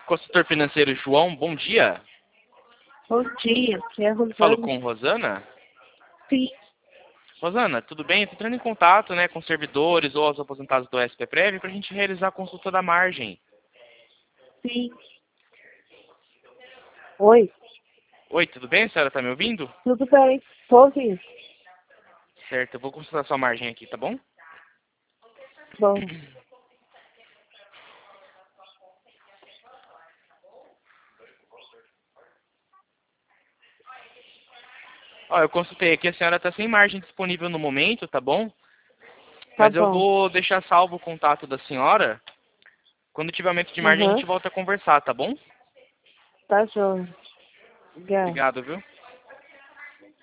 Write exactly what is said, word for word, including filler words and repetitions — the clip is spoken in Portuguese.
Consultor financeiro João, bom dia. Bom dia, aqui é a Rosana. Falo com Rosana. Sim, Rosana, tudo bem? Estou entrando em contato, né, com servidores ou os aposentados do S P Prev para a gente realizar a consulta da margem. sim. Oi, Oi, tudo bem? A senhora está me ouvindo? tudo bem? Tô ouvindo. Certo, eu vou consultar sua margem aqui, tá bom? Bom, Ó, eu consultei aqui, a senhora está sem margem disponível no momento, tá bom? tá Mas eu bom. vou deixar salvo o contato da senhora. Quando tiver aumento de margem, a Aham, gente volta a conversar, tá bom? tá joia. Obrigada. Obrigado, viu?